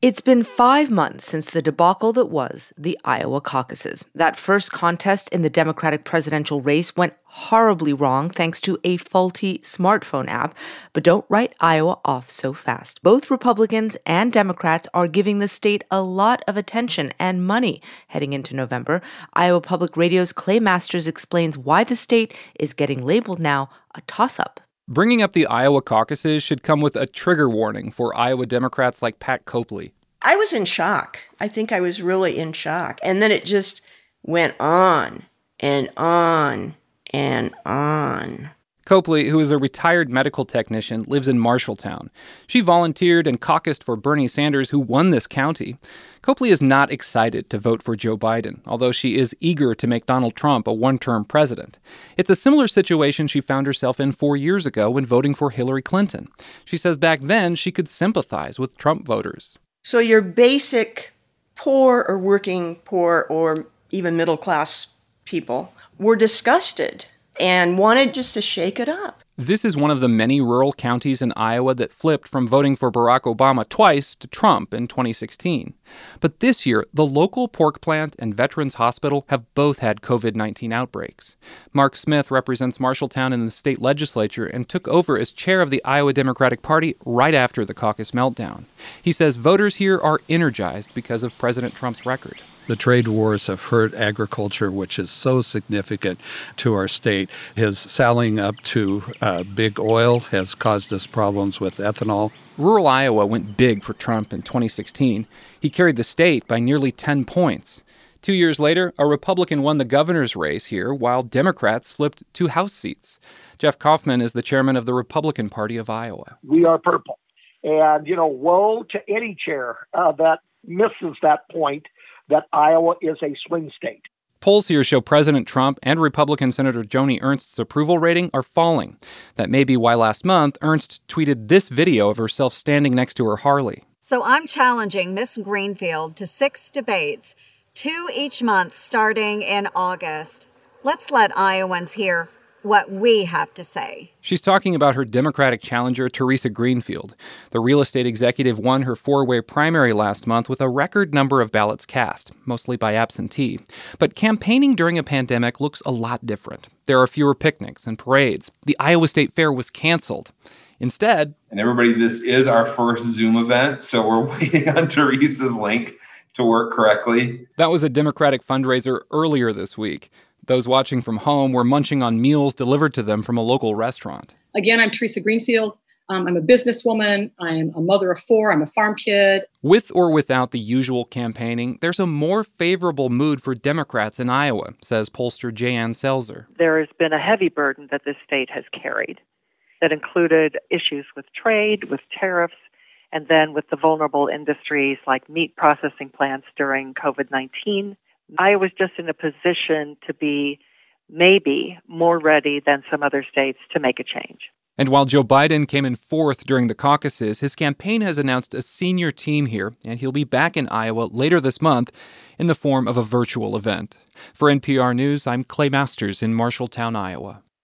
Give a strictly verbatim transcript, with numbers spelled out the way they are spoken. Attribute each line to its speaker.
Speaker 1: It's been five months since the debacle that was the Iowa caucuses. That first contest in the Democratic presidential race went horribly wrong thanks to a faulty smartphone app. But don't write Iowa off so fast. Both Republicans and Democrats are giving the state a lot of attention and money heading into November. Iowa Public Radio's Clay Masters explains why the state is getting labeled now a toss-up.
Speaker 2: Bringing up the Iowa caucuses should come with a trigger warning for Iowa Democrats like Pat Copley.
Speaker 3: I was in shock. I think I was really in shock. And then it just went on and on and on.
Speaker 2: Copley, who is a retired medical technician, lives in Marshalltown. She volunteered and caucused for Bernie Sanders, who won this county. Copley is not excited to vote for Joe Biden, although she is eager to make Donald Trump a one-term president. It's a similar situation she found herself in four years ago when voting for Hillary Clinton. She says back then she could sympathize with Trump voters.
Speaker 3: So your basic poor or working poor or even middle-class people were disgusted and wanted just to shake it up.
Speaker 2: This is one of the many rural counties in Iowa that flipped from voting for Barack Obama twice to Trump in twenty sixteen. But this year, the local pork plant and Veterans Hospital have both had covid nineteen outbreaks. Mark Smith represents Marshalltown in the state legislature and took over as chair of the Iowa Democratic Party right after the caucus meltdown. He says voters here are energized because of President Trump's record.
Speaker 4: The trade wars have hurt agriculture, which is so significant to our state. His sallying up to uh, big oil has caused us problems with ethanol.
Speaker 2: Rural Iowa went big for Trump in twenty sixteen. He carried the state by nearly ten points. Two years later, a Republican won the governor's race here, while Democrats flipped two House seats. Jeff Kaufman is the chairman of the Republican Party of Iowa.
Speaker 5: We are purple. And, you know, woe to any chair uh, that misses that point, that Iowa is a swing state.
Speaker 2: Polls here show President Trump and Republican Senator Joni Ernst's approval rating are falling. That may be why last month Ernst tweeted this video of herself standing next to her Harley.
Speaker 6: So I'm challenging Miss Greenfield to six debates, two each month starting in August. Let's let Iowans hear what we have to say.
Speaker 2: She's talking about her Democratic challenger, Teresa Greenfield. The real estate executive won her four-way primary last month with a record number of ballots cast, mostly by absentee. But campaigning during a pandemic looks a lot different. There are fewer picnics and parades. The Iowa State Fair was canceled. Instead,
Speaker 7: and everybody, this is our first Zoom event, so we're waiting on Teresa's link to work correctly.
Speaker 2: That was a Democratic fundraiser earlier this week. Those watching from home were munching on meals delivered to them from a local restaurant.
Speaker 8: Again, I'm Teresa Greenfield. Um, I'm a businesswoman. I'm a mother of four. I'm a farm kid.
Speaker 2: With or without the usual campaigning, there's a more favorable mood for Democrats in Iowa, says pollster Jan Selzer.
Speaker 9: There has been a heavy burden that this state has carried that included issues with trade, with tariffs, and then with the vulnerable industries like meat processing plants during covid nineteen. I was just in a position to be maybe more ready than some other states to make a change.
Speaker 2: And while Joe Biden came in fourth during the caucuses, his campaign has announced a senior team here, and he'll be back in Iowa later this month in the form of a virtual event. For N P R News, I'm Clay Masters in Marshalltown, Iowa.